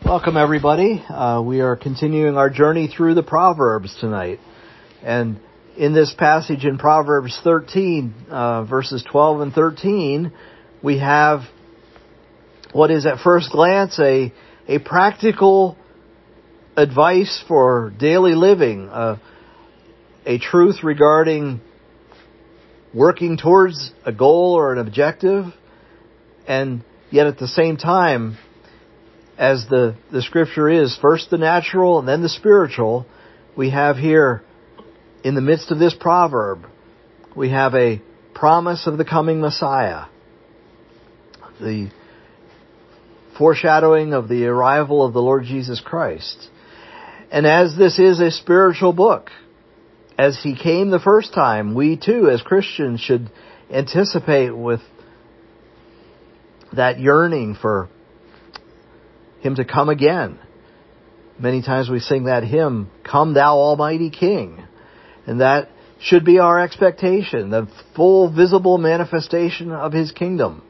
Welcome, everybody. We are continuing our journey through the Proverbs tonight. And in this passage in Proverbs 13, verses 12 and 13, we have what is at first glance a practical advice for daily living, a truth regarding working towards a goal or an objective, and yet at the same time, as the scripture is, first the natural and then the spiritual, we have here, in the midst of this proverb, we have a promise of the coming Messiah, the foreshadowing of the arrival of the Lord Jesus Christ. And as this is a spiritual book, as He came the first time, we too, as Christians, should anticipate with that yearning for Him to come again. Many times we sing that hymn, "Come Thou Almighty King." And that should be our expectation, the full visible manifestation of His kingdom.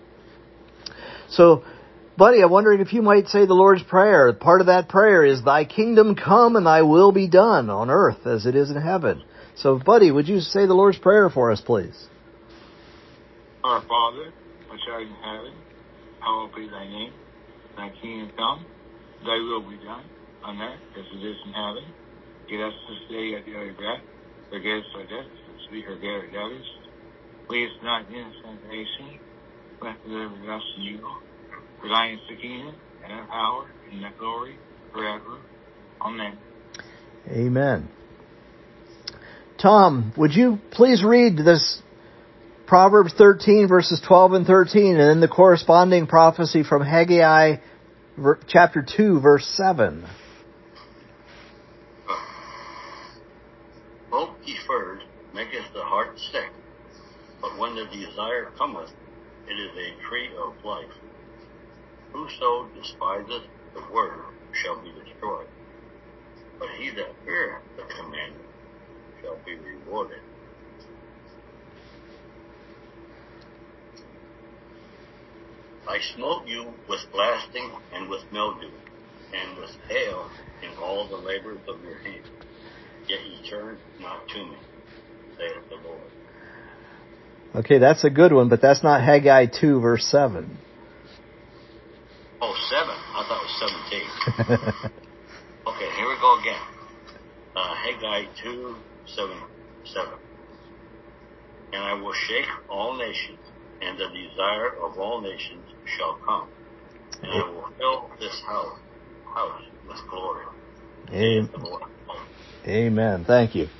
So, buddy, I'm wondering if you might say the Lord's Prayer. Part of that prayer is, "Thy kingdom come and Thy will be done on earth as it is in heaven." So, buddy, would you say the Lord's Prayer for us, please? Our Father, which art in heaven, hallowed be Thy name. Thy kingdom come, Thy will be done, on earth as it is in heaven. Give us this day our daily bread. Forgive us our debts, as we forgive our debtors. Lead us not into temptation, but deliver us from evil. For Thine is the kingdom, and the power, and the glory, forever. Amen. Amen. Tom, would you please read this Proverbs 13, verses 12 and 13, and then the corresponding prophecy from Haggai, chapter 2, verse 7. Hope deferred maketh the heart sick, but when the desire cometh, it is a tree of life. Whoso despiseth the word shall be destroyed, but he that heareth the commandment shall be rewarded. I smote you with blasting and with mildew, and with hail in all the labors of your hand. Yet ye turned not to me, saith the Lord. Okay, that's a good one, but that's not Haggai 2, verse 7. Oh, 7? I thought it was 17. Okay, here we go again. Haggai 2, 7. And I will shake all nations, and the desire of all nations shall come, and I will fill this house with glory. Amen. Thank you.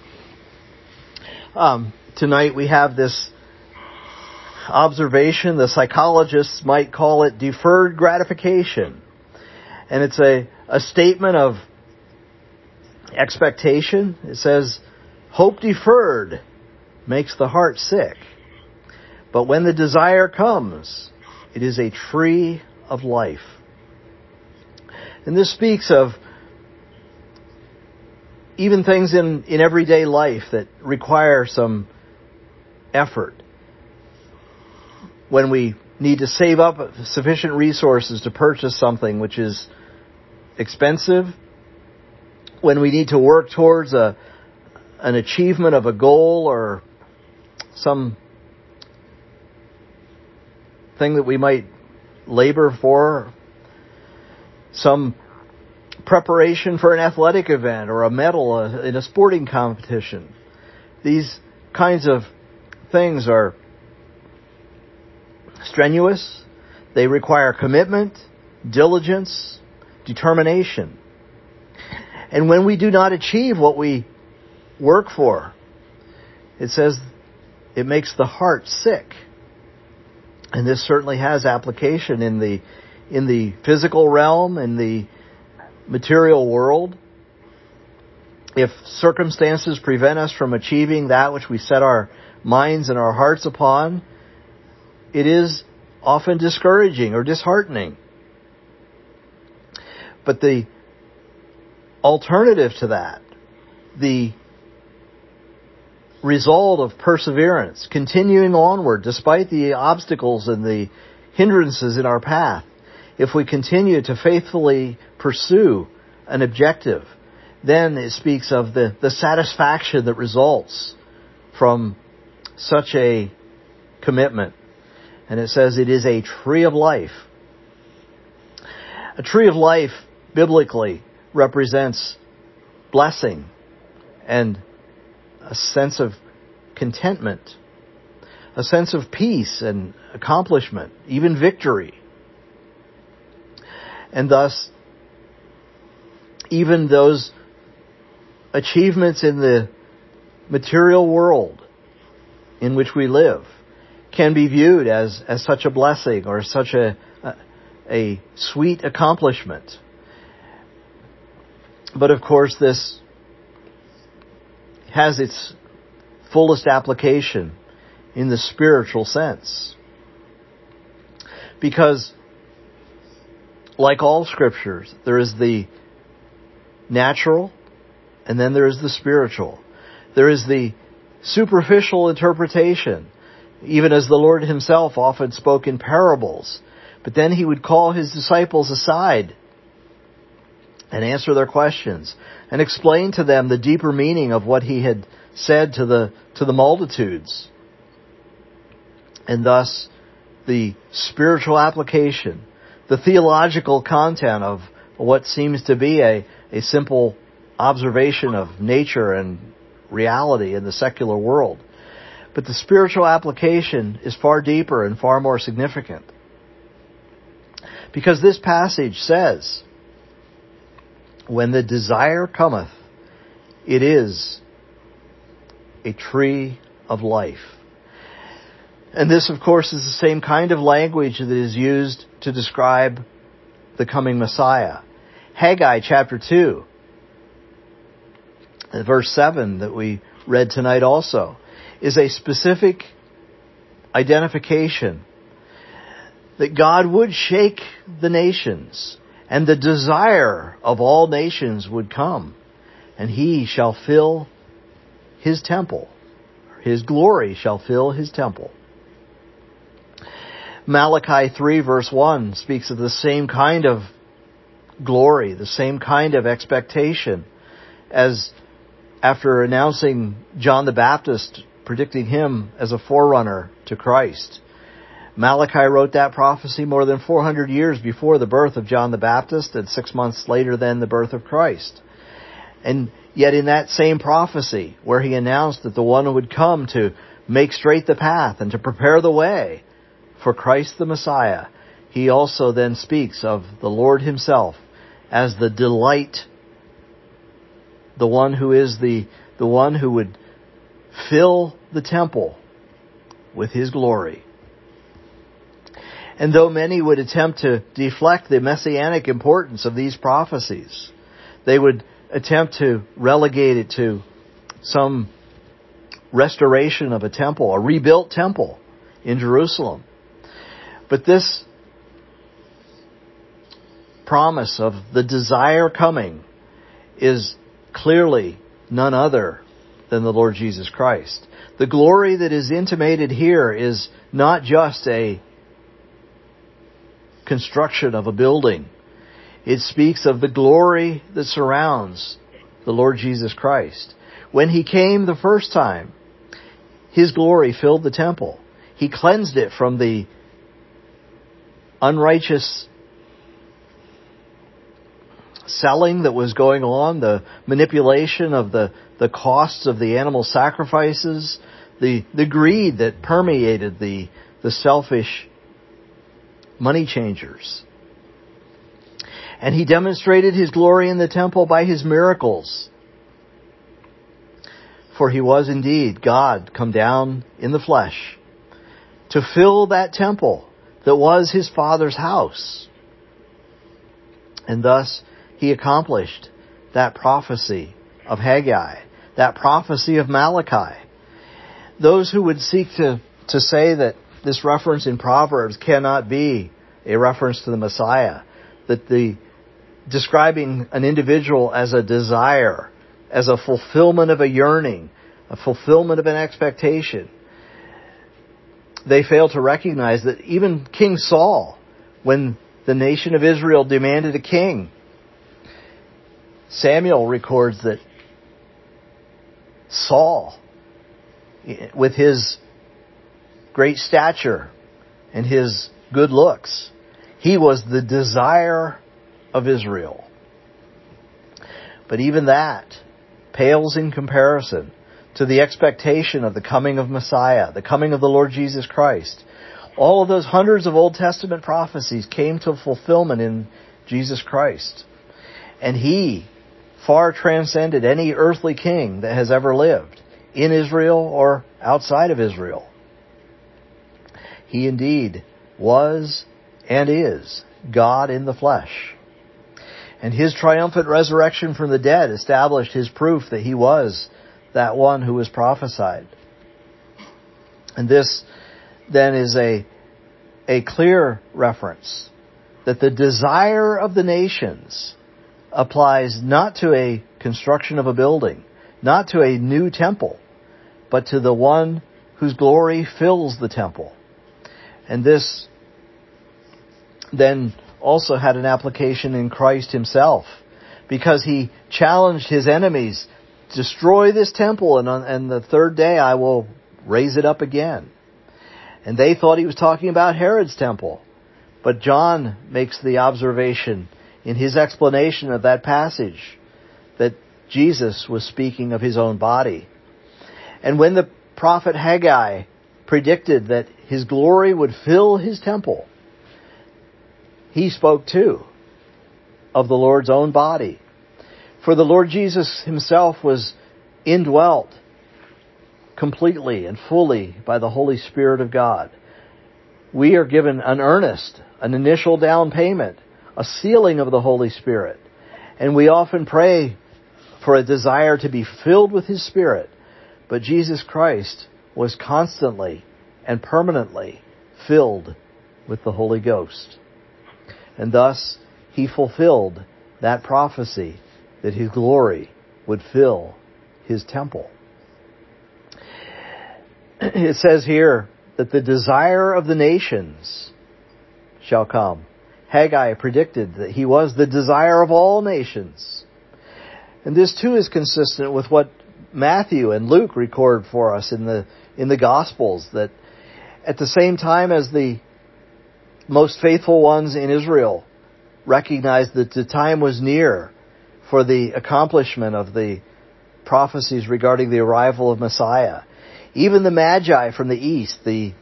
Tonight we have this observation, the psychologists might call it deferred gratification. And it's a statement of expectation. It says, hope deferred makes the heart sick. But when the desire comes, it is a tree of life. And this speaks of even things in everyday life that require some effort. When we need to save up sufficient resources to purchase something which is expensive, when we need to work towards an achievement of a goal or some thing that we might labor for, some preparation for an athletic event or a medal in a sporting competition. These kinds of things are strenuous. They require commitment, diligence, determination. And when we do not achieve what we work for, it says it makes the heart sick. And this certainly has application in the physical realm, in the material world. If circumstances prevent us from achieving that which we set our minds and our hearts upon, it is often discouraging or disheartening. But the alternative to that, the result of perseverance, continuing onward despite the obstacles and the hindrances in our path, if we continue to faithfully pursue an objective, then it speaks of the satisfaction that results from such a commitment. And it says it is a tree of life. A tree of life, biblically, represents blessing and a sense of contentment, a sense of peace and accomplishment, even victory. And thus, even those achievements in the material world in which we live can be viewed as such a blessing or such a sweet accomplishment. But of course, this has its fullest application in the spiritual sense. Because, like all scriptures, there is the natural and then there is the spiritual. There is the superficial interpretation, even as the Lord himself often spoke in parables. But then he would call his disciples aside and answer their questions and explain to them the deeper meaning of what he had said to the multitudes. And thus, the spiritual application, the theological content of what seems to be a simple observation of nature and reality in the secular world. But the spiritual application is far deeper and far more significant. Because this passage says, when the desire cometh, it is a tree of life. And this, of course, is the same kind of language that is used to describe the coming Messiah. Haggai chapter 2, verse 7 that we read tonight also, is a specific identification that God would shake the nations, and the desire of all nations would come, and he shall fill his temple. His glory shall fill his temple. Malachi 3 verse 1 speaks of the same kind of glory, the same kind of expectation as after announcing John the Baptist, predicting him as a forerunner to Christ. Malachi wrote that prophecy more than 400 years before the birth of John the Baptist and 6 months later than the birth of Christ. And yet in that same prophecy, where he announced that the one would come to make straight the path and to prepare the way for Christ the Messiah, he also then speaks of the Lord himself as the delight, the one who is the one who would fill the temple with his glory. And though many would attempt to deflect the messianic importance of these prophecies, they would attempt to relegate it to some restoration of a temple, a rebuilt temple in Jerusalem. But this promise of the desire coming is clearly none other than the Lord Jesus Christ. The glory that is intimated here is not just a construction of a building. It speaks of the glory that surrounds the Lord Jesus Christ. When he came the first time, his glory filled the temple. He cleansed it from the unrighteous selling that was going on, the manipulation of the costs of the animal sacrifices, the greed that permeated the selfish money changers. And he demonstrated his glory in the temple by his miracles. For he was indeed God come down in the flesh to fill that temple that was his Father's house. And thus he accomplished that prophecy of Haggai, that prophecy of Malachi. Those who would seek to say that this reference in Proverbs cannot be a reference to the Messiah, that the describing an individual as a desire, as a fulfillment of a yearning, a fulfillment of an expectation, they fail to recognize that even King Saul, when the nation of Israel demanded a king. Samuel records that Saul, with his great stature and his good looks, he was the desire of Israel. But even that pales in comparison to the expectation of the coming of Messiah, the coming of the Lord Jesus Christ. All of those hundreds of Old Testament prophecies came to fulfillment in Jesus Christ. And He far transcended any earthly king that has ever lived, in Israel or outside of Israel. He indeed was and is God in the flesh. And His triumphant resurrection from the dead established His proof that He was that one who was prophesied. And this then is a clear reference that the desire of the nations applies not to a construction of a building, not to a new temple, but to the one whose glory fills the temple. And this then also had an application in Christ Himself, because He challenged His enemies, destroy this temple, and the third day I will raise it up again. And they thought He was talking about Herod's temple. But John makes the observation in his explanation of that passage that Jesus was speaking of His own body. And when the prophet Haggai predicted that His glory would fill His temple, he spoke too of the Lord's own body. For the Lord Jesus Himself was indwelt completely and fully by the Holy Spirit of God. We are given an earnest, an initial down payment, a sealing of the Holy Spirit. And we often pray for a desire to be filled with His Spirit. But Jesus Christ was constantly and permanently filled with the Holy Ghost. And thus He fulfilled that prophecy that His glory would fill His temple. It says here that the desire of the nations shall come. Haggai predicted that He was the desire of all nations. And this too is consistent with what Matthew and Luke record for us in the Gospels, that at the same time as the most faithful ones in Israel recognized that the time was near for the accomplishment of the prophecies regarding the arrival of Messiah, even the Magi from the east, the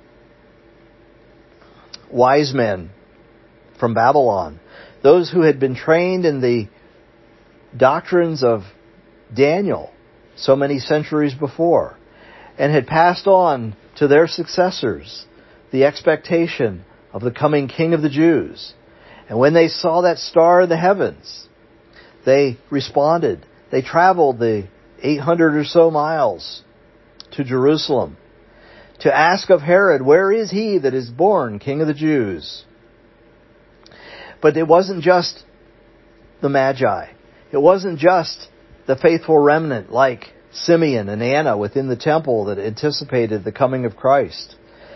wise men from Babylon, those who had been trained in the doctrines of Daniel so many centuries before, and had passed on to their successors the expectation of the coming King of the Jews. And when they saw that star in the heavens, they responded. They traveled the 800 or so miles to Jerusalem to ask of Herod, where is He that is born King of the Jews? But it wasn't just the Magi. It wasn't just the faithful remnant like Simeon and Anna within the temple that anticipated the coming of Christ.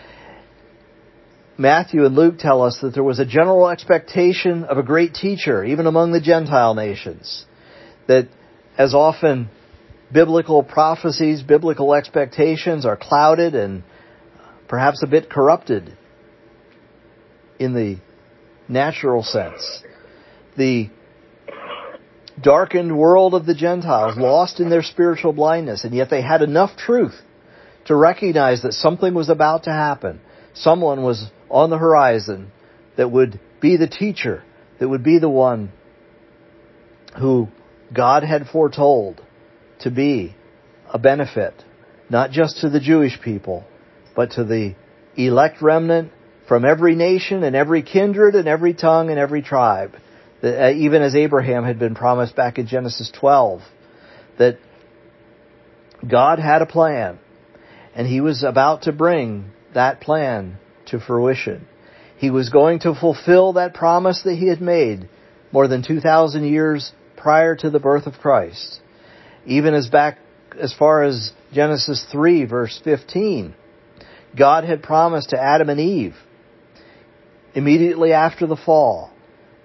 Matthew and Luke tell us that there was a general expectation of a great teacher, even among the Gentile nations. That as often biblical prophecies, biblical expectations are clouded and perhaps a bit corrupted in the natural sense. The darkened world of the Gentiles, lost in their spiritual blindness, and yet they had enough truth to recognize that something was about to happen. Someone was on the horizon that would be the teacher, that would be the one who God had foretold to be a benefit, not just to the Jewish people, but to the elect remnant from every nation and every kindred and every tongue and every tribe. Even as Abraham had been promised back in Genesis 12, that God had a plan, and He was about to bring that plan to fruition. He was going to fulfill that promise that He had made more than 2,000 years prior to the birth of Christ. Even as far as Genesis 3, verse 15, God had promised to Adam and Eve, immediately after the fall,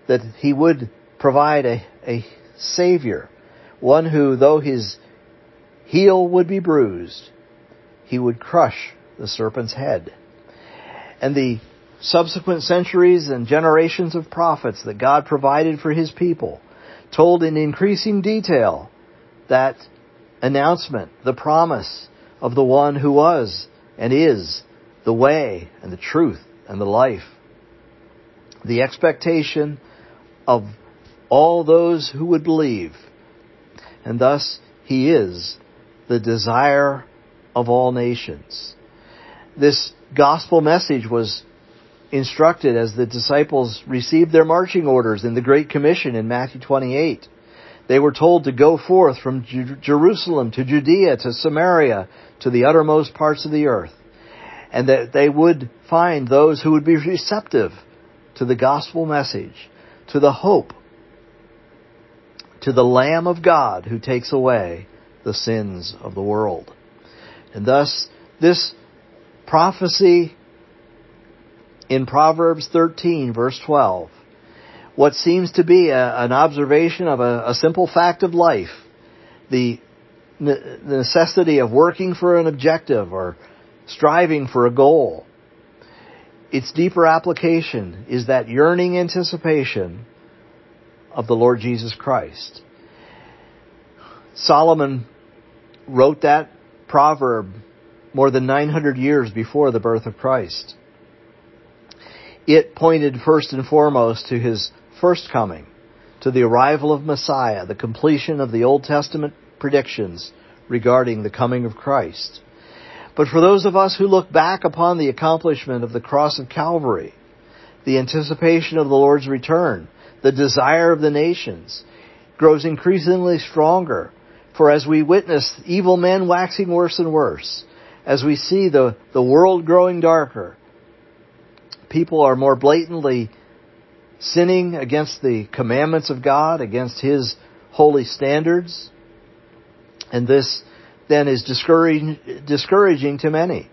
that He would provide a Savior, one who, though His heel would be bruised, He would crush the serpent's head. And the subsequent centuries and generations of prophets that God provided for His people told in increasing detail that announcement, the promise of the one who was and is the way and the truth and the life. The expectation of all those who would believe. And thus He is the desire of all nations. This gospel message was instructed as the disciples received their marching orders in the Great Commission in Matthew 28. They were told to go forth from Jerusalem to Judea to Samaria to the uttermost parts of the earth, and that they would find those who would be receptive to the gospel message, to the hope, to the Lamb of God who takes away the sins of the world. And thus, this prophecy in Proverbs 13, verse 12, what seems to be an observation of a simple fact of life, the necessity of working for an objective or striving for a goal. Its deeper application is that yearning anticipation of the Lord Jesus Christ. Solomon wrote that proverb more than 900 years before the birth of Christ. It pointed first and foremost to His first coming, to the arrival of Messiah, the completion of the Old Testament predictions regarding the coming of Christ. But for those of us who look back upon the accomplishment of the cross of Calvary, the anticipation of the Lord's return, the desire of the nations, grows increasingly stronger. For as we witness evil men waxing worse and worse, as we see the world growing darker, people are more blatantly sinning against the commandments of God, against His holy standards. And this then is discouraging to many.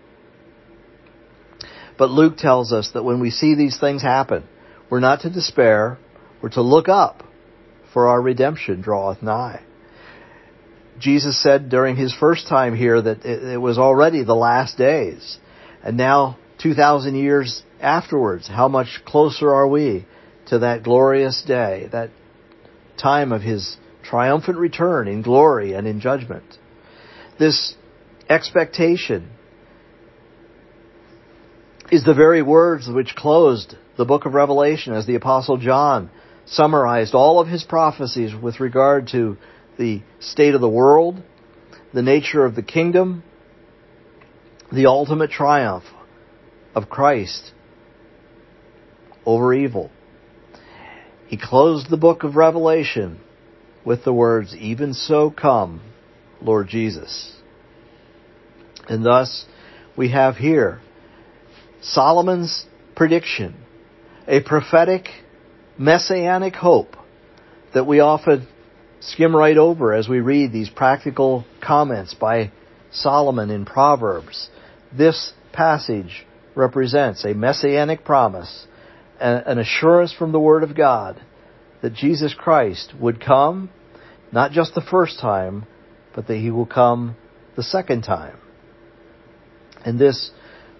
But Luke tells us that when we see these things happen, we're not to despair, we're to look up, for our redemption draweth nigh. Jesus said during His first time here that it was already the last days. And now, 2,000 years afterwards, how much closer are we to that glorious day, that time of His triumphant return in glory and in judgment. This expectation is the very words which closed the book of Revelation as the Apostle John summarized all of his prophecies with regard to the state of the world, the nature of the kingdom, the ultimate triumph of Christ over evil. He closed the book of Revelation with the words, "Even so come, Lord Jesus." And thus we have here Solomon's prediction, a prophetic messianic hope that we often skim right over as we read these practical comments by Solomon in Proverbs. This passage represents a messianic promise, an assurance from the Word of God that Jesus Christ would come, not just the first time, but that He will come the second time. And this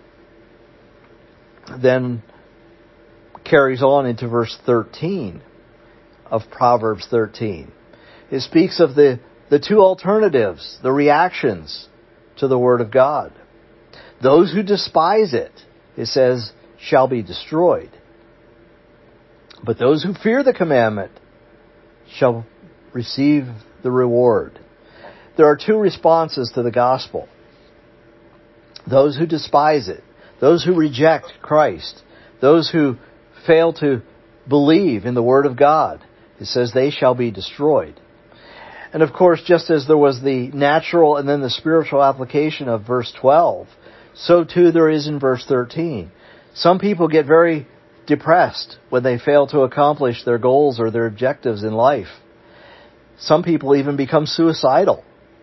then carries on into verse 13 of Proverbs 13. It speaks of the two alternatives, the reactions to the Word of God. Those who despise it, it says, shall be destroyed. But those who fear the commandment shall receive the reward. There are two responses to the gospel. Those who despise it, those who reject Christ, those who fail to believe in the Word of God, it says they shall be destroyed. And of course, just as there was the natural and then the spiritual application of verse 12, so too there is in verse 13. Some people get very depressed when they fail to accomplish their goals or their objectives in life. Some people even become suicidal.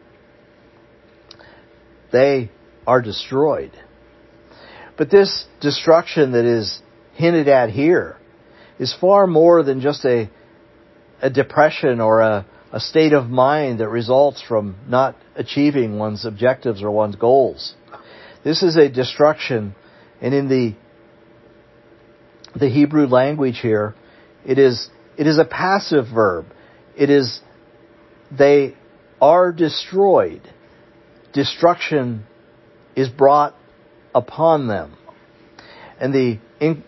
They are destroyed. But this destruction that is hinted at here is far more than just a depression or a state of mind that results from not achieving one's objectives or one's goals. This is a destruction, and in the Hebrew language here, it is a passive verb. It is, they are destroyed. Destruction is brought upon them. And the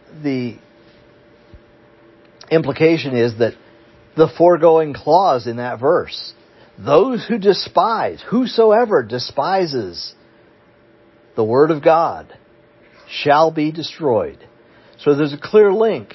implication is that the foregoing clause in that verse, those who despise, whosoever despises the word of God shall be destroyed. So there's a clear link,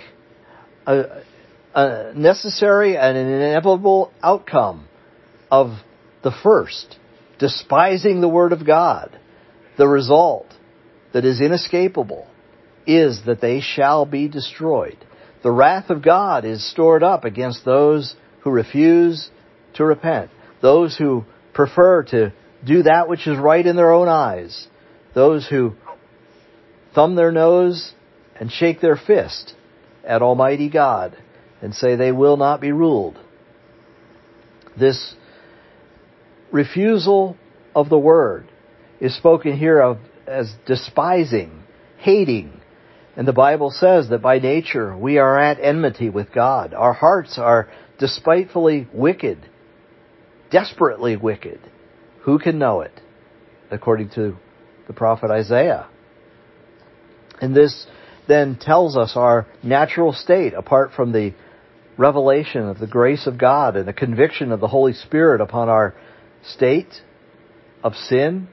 a necessary and an inevitable outcome of the first, despising the word of God. The result that is inescapable is that they shall be destroyed. The wrath of God is stored up against those who refuse to repent, those who prefer to do that which is right in their own eyes, those who thumb their nose and shake their fist at Almighty God and say they will not be ruled. This refusal of the word is spoken here of as despising, hating. And the Bible says that by nature we are at enmity with God. Our hearts are despitefully wicked, desperately wicked. Who can know it? According to the prophet Isaiah. And this then tells us our natural state apart from the revelation of the grace of God and the conviction of the Holy Spirit upon our state of sin,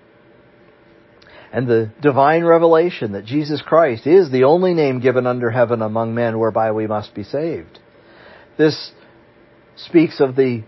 and the divine revelation that Jesus Christ is the only name given under heaven among men whereby we must be saved. This speaks of the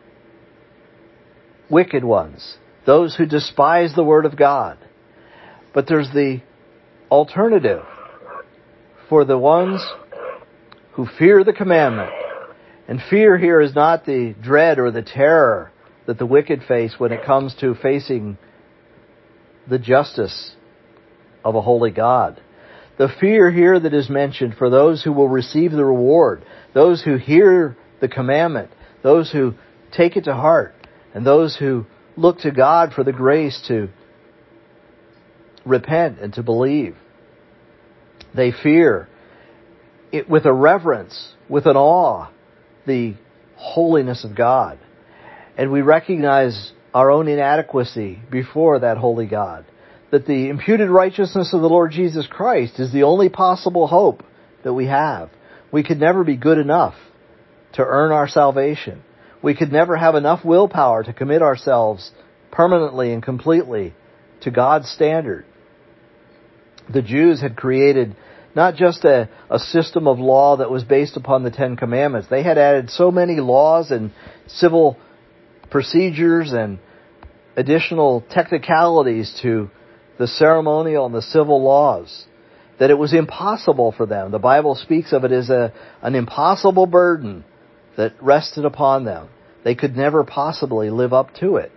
wicked ones, those who despise the word of God. But there's the alternative for the ones who fear the commandment. And fear here is not the dread or the terror that the wicked face when it comes to facing the justice of a holy God. The fear here that is mentioned for those who will receive the reward, those who hear the commandment, those who take it to heart, and those who look to God for the grace to repent and to believe. They fear it with a reverence, with an awe, the holiness of God. And we recognize our own inadequacy before that holy God. That the imputed righteousness of the Lord Jesus Christ is the only possible hope that we have. We could never be good enough to earn our salvation. We could never have enough willpower to commit ourselves permanently and completely to God's standard. The Jews had created not just a system of law that was based upon the Ten Commandments. They had added so many laws and civil procedures and additional technicalities to the ceremonial and the civil laws that it was impossible for them. The Bible speaks of it as an impossible burden that rested upon them. They could never possibly live up to it.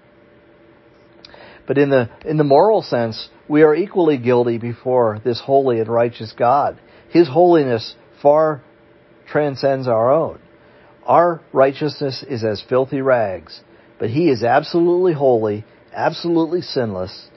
But in the moral sense, we are equally guilty before this holy and righteous God. His holiness far transcends our own. Our righteousness is as filthy rags, but He is absolutely holy, absolutely sinless,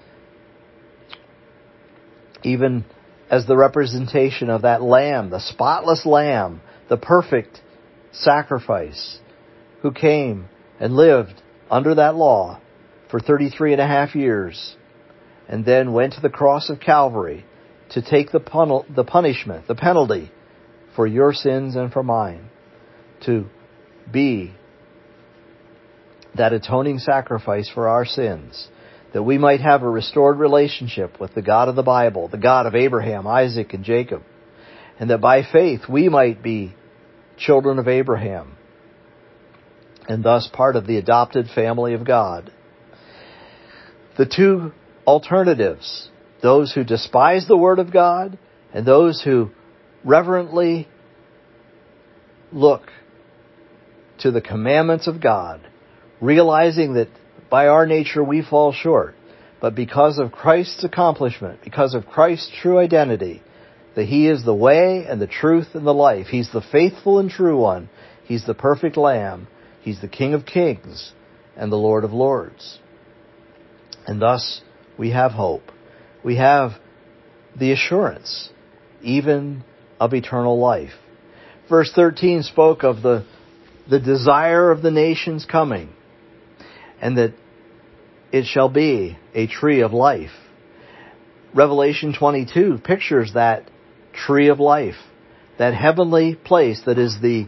even as the representation of that Lamb, the spotless Lamb, the perfect sacrifice, who came and lived under that law for 33 and a half years, and then went to the cross of Calvary to take the punishment, the penalty for your sins and for mine, to be that atoning sacrifice for our sins, that we might have a restored relationship with the God of the Bible, the God of Abraham, Isaac, and Jacob, and that by faith we might be children of Abraham, and thus part of the adopted family of God. The two alternatives, those who despise the Word of God and those who reverently look to the commandments of God, realizing that by our nature we fall short, but because of Christ's accomplishment, because of Christ's true identity, that He is the way and the truth and the life. He's the faithful and true one. He's the perfect Lamb. He's the King of kings and the Lord of lords. And thus we have hope. We have the assurance, even of eternal life. Verse 13 spoke of the desire of the nations coming, and that it shall be a tree of life. Revelation 22 pictures that tree of life, that heavenly place that is the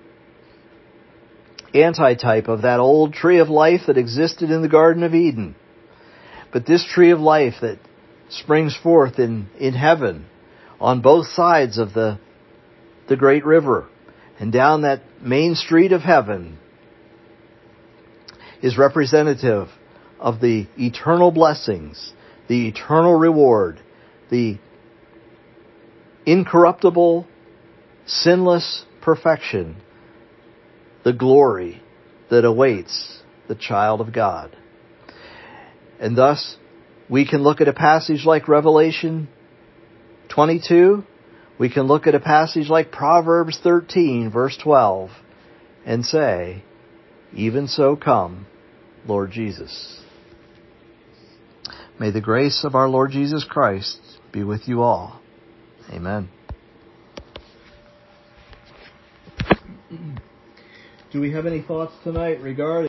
antitype of that old tree of life that existed in the Garden of Eden. But this tree of life that springs forth in heaven on both sides of the great river and down that main street of heaven is representative of the eternal blessings, the eternal reward, the incorruptible, sinless perfection, the glory that awaits the child of God. And thus, we can look at a passage like Revelation 22, we can look at a passage like Proverbs 13, verse 12, and say, even so come, Lord Jesus. May the grace of our Lord Jesus Christ be with you all. Amen. Do we have any thoughts tonight regarding